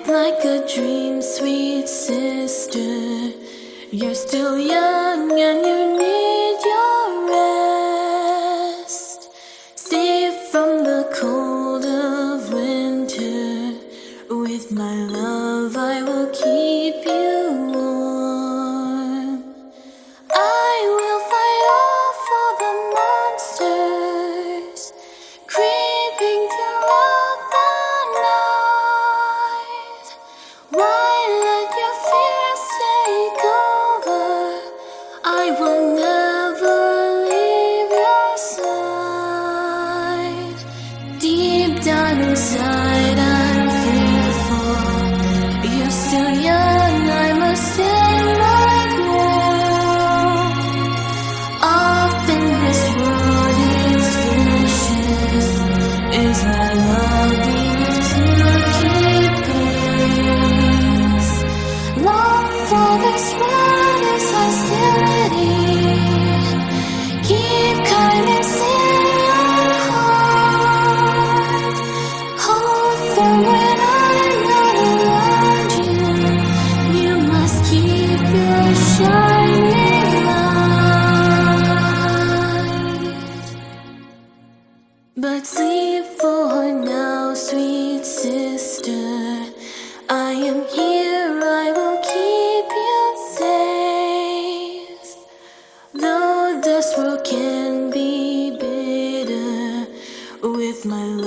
like a dream, sweet sister. You're still young and you need your rest. Safe from the cold of winter. With my love, I will keep you warm. I will fight off all the monsters creeping throughout the night. Why let your fears take over? I will never leave your side. Deep down inside, I'm fearful. You're still young, I must stand my ground. Often this world is vicious. Is my love enough to keep peace? Long for this world is hostility. Keep kindness in your heart. Hold firm when I'm not around you. You must keep your shining light. But sleep for now, sweet sister. I am here, I will keep you safe. Though this world can be bitter, with my love